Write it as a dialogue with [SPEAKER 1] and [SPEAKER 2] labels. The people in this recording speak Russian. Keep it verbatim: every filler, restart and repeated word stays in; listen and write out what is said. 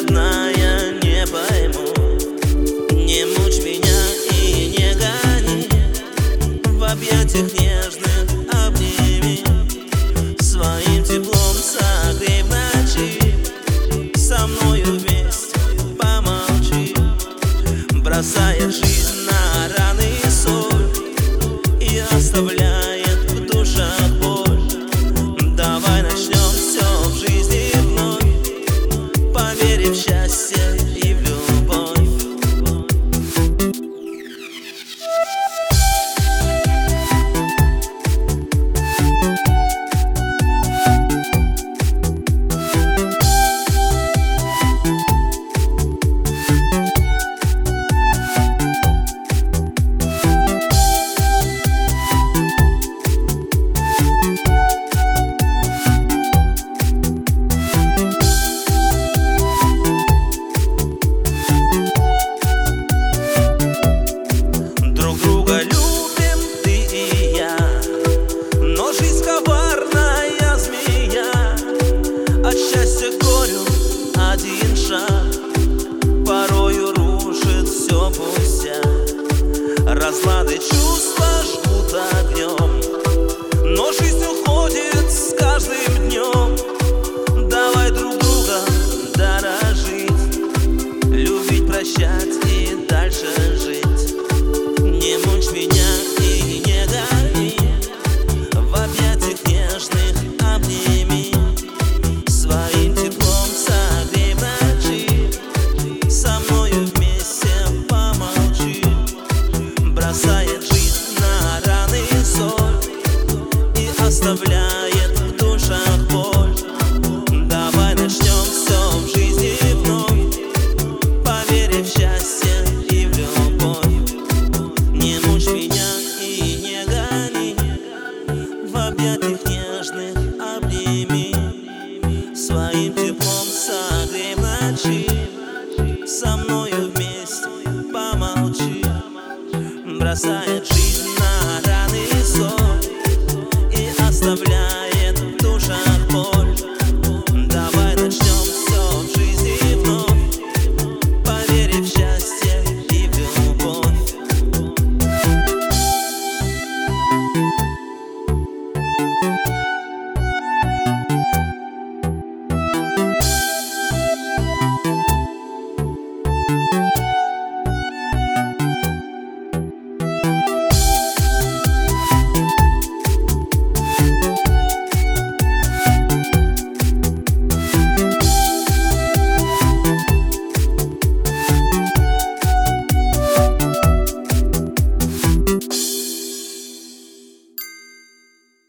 [SPEAKER 1] родная, не пойму. Не мучь меня и не гони, в объятиях нежных обними, своим теплом согрей в ночи, со мною вместе помолчи, бросая жизнь на раны и соль и оставляет в душах боль. Давай начнем все в жизни вновь, поверив в счастье и в любовь. От счастья к горю один шаг порою рушит все пустяк. Разлады чувства жгут огнем, но жизнь уходит с каждым днем. Давай друг друга дорожить, любить, прощать и дальше жить. Не мучь меня и не гони, в объятиях нежных обними, своим теплом согрей в ночи, со мною вместе помолчи, бросает жизнь на раны и соль и оставляет в душах боль. Давай начнем все в жизни вновь, поверив в счастье и в любовь. Не мучь меня и не гони, в объятиях нежных обними, своим теплом согрей в ночи, со мною вместе помолчи, бросает жизнь